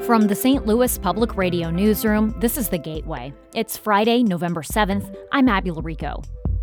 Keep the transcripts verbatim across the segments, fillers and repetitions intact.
From the Saint Louis Public Radio Newsroom, this is The Gateway. It's Friday, November seventh. I'm Abby Larico.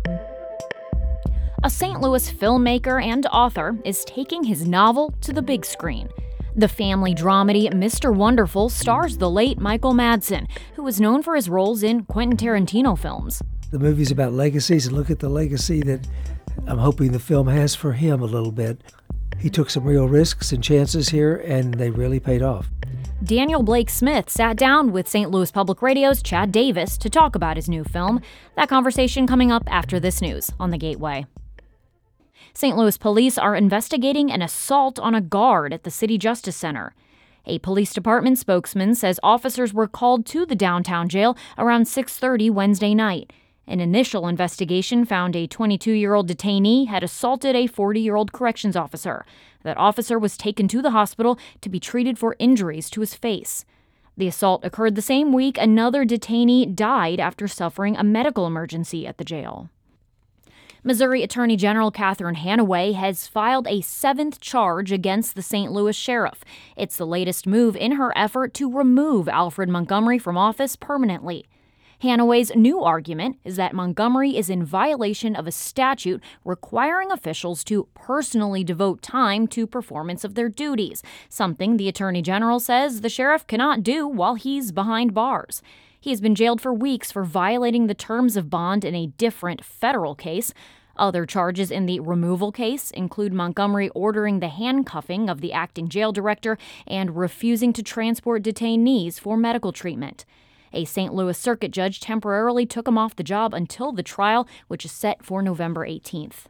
A Saint Louis filmmaker and author is taking his novel to the big screen. The family dramedy Mister Wonderful stars the late Michael Madsen, who is known for his roles in Quentin Tarantino films. The movie's about legacies, and look at the legacy that I'm hoping the film has for him a little bit. He took some real risks and chances here, and they really paid off. Daniel Blake Smith sat down with Saint Louis Public Radio's Chad Davis to talk about his new film. That conversation coming up after this news on The Gateway. Saint Louis police are investigating an assault on a guard at the City Justice Center. A police department spokesman says officers were called to the downtown jail around six thirty Wednesday night. An initial investigation found a twenty-two-year-old detainee had assaulted a forty-year-old corrections officer. That officer was taken to the hospital to be treated for injuries to his face. The assault occurred the same week another detainee died after suffering a medical emergency at the jail. Missouri Attorney General Catherine Hanaway has filed a seventh charge against the Saint Louis sheriff. It's the latest move in her effort to remove Alfred Montgomery from office permanently. Hanaway's new argument is that Montgomery is in violation of a statute requiring officials to personally devote time to performance of their duties, something the Attorney General says the sheriff cannot do while he's behind bars. He has been jailed for weeks for violating the terms of bond in a different federal case. Other charges in the removal case include Montgomery ordering the handcuffing of the acting jail director and refusing to transport detainees for medical treatment. A Saint Louis circuit judge temporarily took him off the job until the trial, which is set for November eighteenth.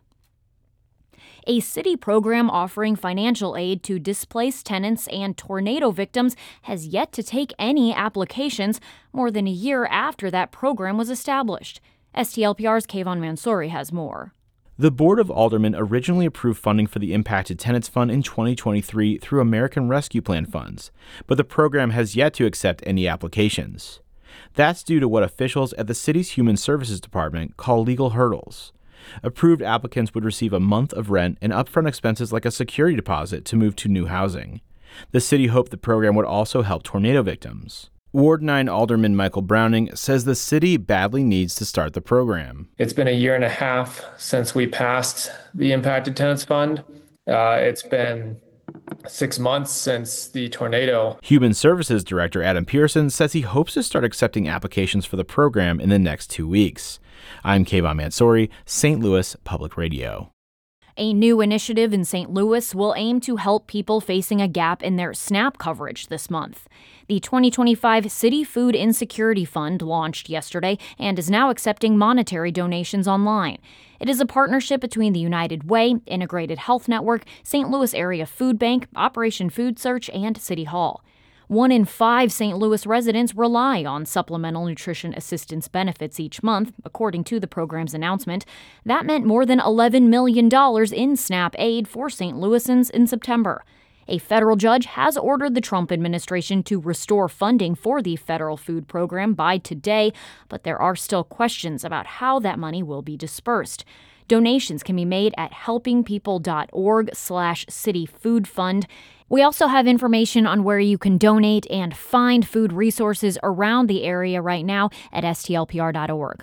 A city program offering financial aid to displaced tenants and tornado victims has yet to take any applications more than a year after that program was established. S T L P R's Kayvon Mansouri has more. The Board of Aldermen originally approved funding for the Impacted Tenants Fund in twenty twenty-three through American Rescue Plan funds, but the program has yet to accept any applications. That's due to what officials at the city's Human Services Department call legal hurdles. Approved applicants would receive a month of rent and upfront expenses like a security deposit to move to new housing. The city hoped the program would also help tornado victims. Ward nine Alderman Michael Browning says the city badly needs to start the program. It's been a year and a half since we passed the Impacted Tenants Fund. Uh, it's been six months since the tornado. Human Services Director Adam Pearson says he hopes to start accepting applications for the program in the next two weeks. I'm Kayvon Mansouri, Saint Louis Public Radio. A new initiative in Saint Louis will aim to help people facing a gap in their SNAP coverage this month. The twenty twenty-five City Food Insecurity Fund launched yesterday and is now accepting monetary donations online. It is a partnership between the United Way, Integrated Health Network, Saint Louis Area Food Bank, Operation Food Search, and City Hall. One in five Saint Louis residents rely on supplemental nutrition assistance benefits each month, according to the program's announcement. That meant more than eleven million dollars in SNAP aid for Saint Louisans in September. A federal judge has ordered the Trump administration to restore funding for the federal food program by today, but there are still questions about how that money will be dispersed. Donations can be made at helpingpeople.org slash city food fund. We also have information on where you can donate and find food resources around the area right now at S T L P R dot org.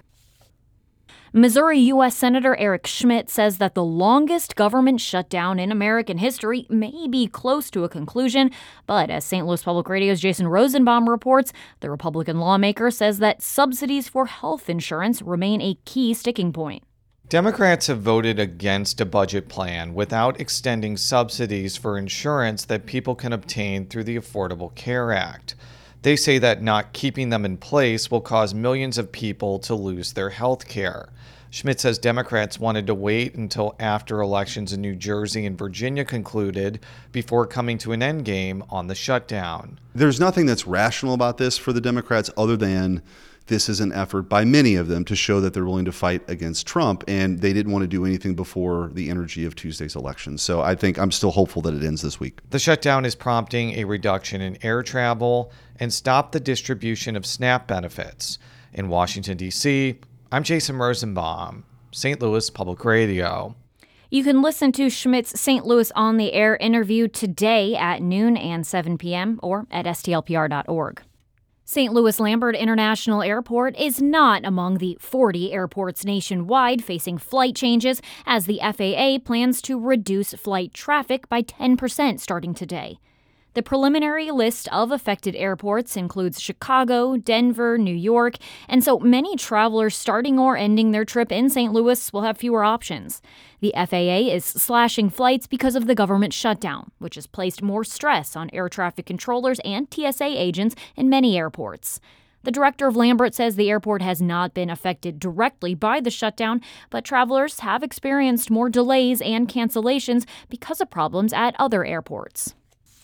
Missouri U S Senator Eric Schmitt says that the longest government shutdown in American history may be close to a conclusion, but as Saint Louis Public Radio's Jason Rosenbaum reports, the Republican lawmaker says that subsidies for health insurance remain a key sticking point. Democrats have voted against a budget plan without extending subsidies for insurance that people can obtain through the Affordable Care Act. They say that not keeping them in place will cause millions of people to lose their health care. Schmitt says Democrats wanted to wait until after elections in New Jersey and Virginia concluded before coming to an endgame on the shutdown. There's nothing that's rational about this for the Democrats other than this is an effort by many of them to show that they're willing to fight against Trump, and they didn't want to do anything before the energy of Tuesday's election. So I think I'm still hopeful that it ends this week. The shutdown is prompting a reduction in air travel and stop the distribution of SNAP benefits. In Washington, D C, I'm Jason Rosenbaum, Saint Louis Public Radio. You can listen to Schmidt's Saint Louis On the Air interview today at noon and seven p.m. or at S T L P R dot org. Saint Louis Lambert International Airport is not among the forty airports nationwide facing flight changes, as the F A A plans to reduce flight traffic by ten percent starting today. The preliminary list of affected airports includes Chicago, Denver, New York, and so many travelers starting or ending their trip in Saint Louis will have fewer options. The F A A is slashing flights because of the government shutdown, which has placed more stress on air traffic controllers and T S A agents in many airports. The director of Lambert says the airport has not been affected directly by the shutdown, but travelers have experienced more delays and cancellations because of problems at other airports.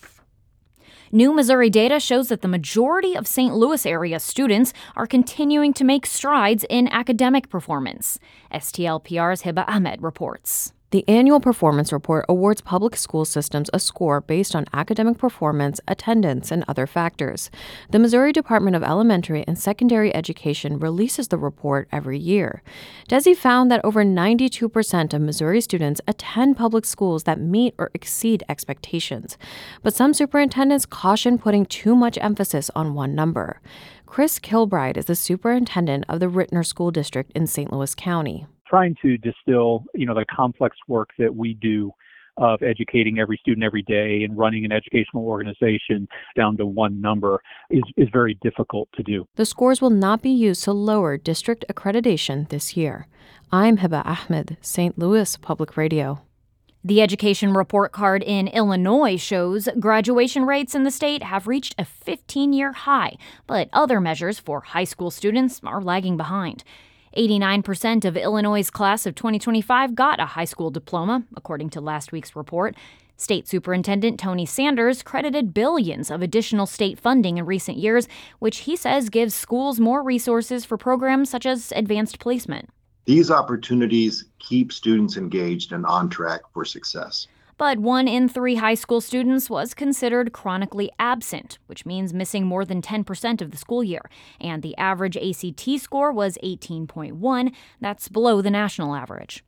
New Missouri data shows that the majority of Saint Louis area students are continuing to make strides in academic performance. S T L P R's Hiba Ahmed reports. The annual performance report awards public school systems a score based on academic performance, attendance, and other factors. The Missouri Department of Elementary and Secondary Education releases the report every year. DESE found that over ninety-two percent of Missouri students attend public schools that meet or exceed expectations. But some superintendents caution putting too much emphasis on one number. Chris Kilbride is the superintendent of the Rittner School District in Saint Louis County. Trying to distill, you know, the complex work that we do of educating every student every day and running an educational organization down to one number is, is very difficult to do. The scores will not be used to lower district accreditation this year. I'm Hiba Ahmed, Saint Louis Public Radio. The education report card in Illinois shows graduation rates in the state have reached a fifteen-year high, but other measures for high school students are lagging behind. eighty-nine percent of Illinois' class of twenty twenty-five got a high school diploma, according to last week's report. State Superintendent Tony Sanders credited billions of additional state funding in recent years, which he says gives schools more resources for programs such as advanced placement. These opportunities keep students engaged and on track for success. But one in three high school students was considered chronically absent, which means missing more than ten percent of the school year. And the average A C T score was eighteen point one. That's below the national average.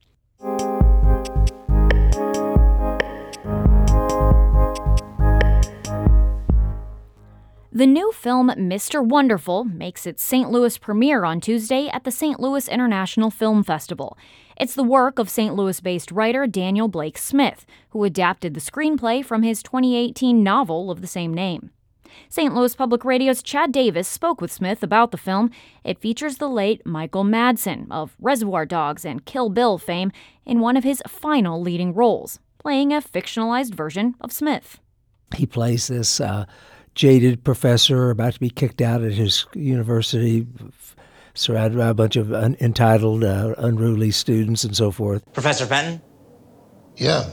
The new film Mister Wonderful makes its Saint Louis premiere on Tuesday at the Saint Louis International Film Festival. It's the work of Saint Louis-based writer Daniel Blake Smith, who adapted the screenplay from his twenty eighteen novel of the same name. Saint Louis Public Radio's Chad Davis spoke with Smith about the film. It features the late Michael Madsen of Reservoir Dogs and Kill Bill fame in one of his final leading roles, playing a fictionalized version of Smith. He plays this uh, jaded professor about to be kicked out at his university, surrounded by a bunch of un- entitled, uh, unruly students and so forth. Professor Fenton? Yeah.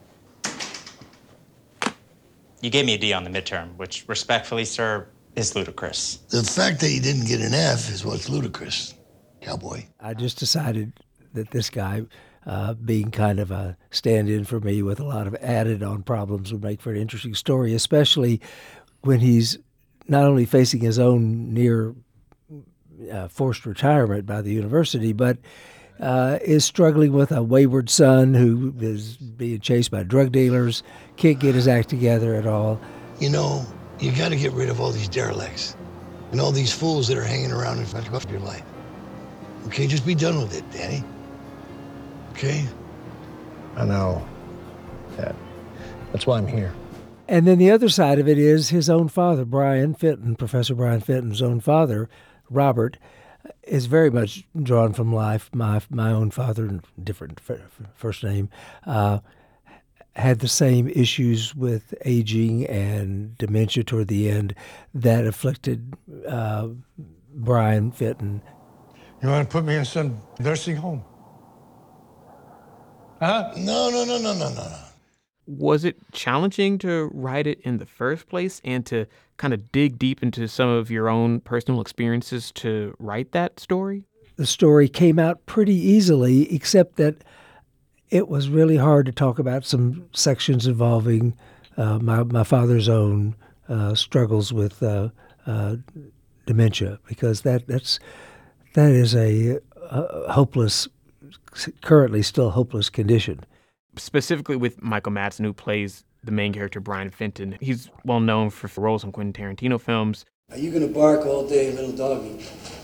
You gave me a D on the midterm, which, respectfully, sir, is ludicrous. The fact that you didn't get an F is what's ludicrous, cowboy. I just decided that this guy, uh, being kind of a stand-in for me with a lot of added-on problems, would make for an interesting story, especially when he's not only facing his own near uh, forced retirement by the university, but uh, is struggling with a wayward son who is being chased by drug dealers, can't get his act together at all. You know, you got to get rid of all these derelicts and all these fools that are hanging around in front of your life. Okay, just be done with it, Danny. Okay? I know, Dad. That's why I'm here. And then the other side of it is his own father, Brian Fenton, Professor Brian Fenton's own father, Robert, is very much drawn from life. My my own father, different f- first name, uh, had the same issues with aging and dementia toward the end that afflicted uh, Brian Fenton. You want to put me in some nursing home? Huh? No, no, no, no, no, no, no. Was it challenging to write it in the first place and to kind of dig deep into some of your own personal experiences to write that story? The story came out pretty easily, except that it was really hard to talk about some sections involving uh, my, my father's own uh, struggles with uh, uh, dementia, because that that's that is a, a hopeless, currently still hopeless condition. specifically with Michael Madsen, who plays the main character, Brian Fenton. He's well known for roles in Quentin Tarantino films. Are you going to bark all day, little doggy?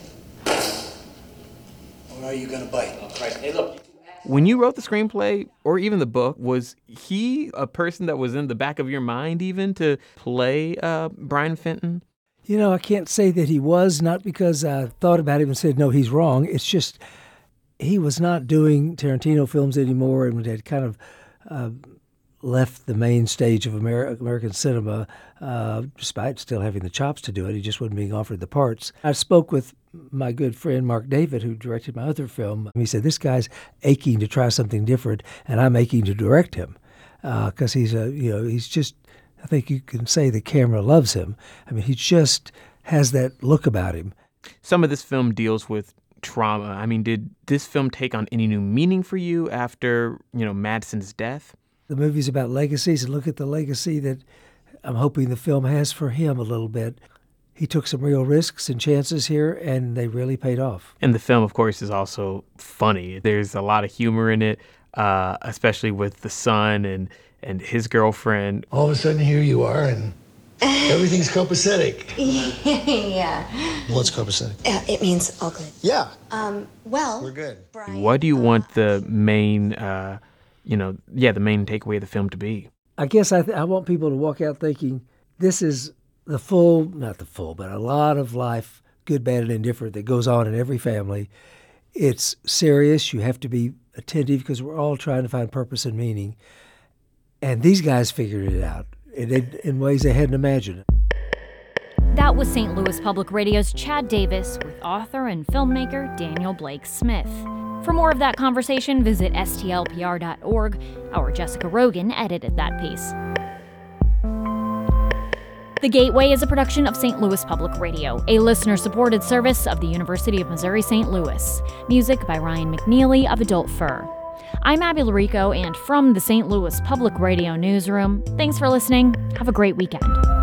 Or are you going to bite? Oh, Christ. Hey, look. When you wrote the screenplay, or even the book, was he a person that was in the back of your mind even to play uh, Brian Fenton? You know, I can't say that he was, not because I thought about him and said, no, he's wrong. It's just he was not doing Tarantino films anymore and had kind of uh, left the main stage of Amer- American cinema, uh, despite still having the chops to do it. He just wasn't being offered the parts. I spoke with my good friend Mark David, who directed my other film. He said, this guy's aching to try something different, and I'm aching to direct him because uh, he's a, you know, he's just, I think you can say the camera loves him. I mean, he just has that look about him. Some of this film deals with trauma. I mean, did this film take on any new meaning for you after, you know, Madsen's death? The movie's about legacies, and look at the legacy that I'm hoping the film has for him a little bit. He took some real risks and chances here, and they really paid off. And the film, of course, is also funny. There's a lot of humor in it, uh, especially with the son and, and his girlfriend. All of a sudden, here you are, and everything's copacetic. Yeah. What's copacetic? Uh, it means all good. Yeah. Um, well, we're good. Brian, what do you want the main, uh, you know, yeah, the main takeaway of the film to be? I guess I, th- I want people to walk out thinking this is the full, not the full, but a lot of life, good, bad, and indifferent, that goes on in every family. It's serious. You have to be attentive because we're all trying to find purpose and meaning. And these guys figured it out in, in ways they hadn't imagined. That was Saint Louis Public Radio's Chad Davis with author and filmmaker Daniel Blake Smith. For more of that conversation, visit S T L P R dot org. Our Jessica Rogan edited that piece. The Gateway is a production of Saint Louis Public Radio, a listener-supported service of the University of Missouri-Saint Louis. Music by Ryan McNeely of Adult Fur. I'm Abby Larico, and from the Saint Louis Public Radio newsroom, thanks for listening. Have a great weekend.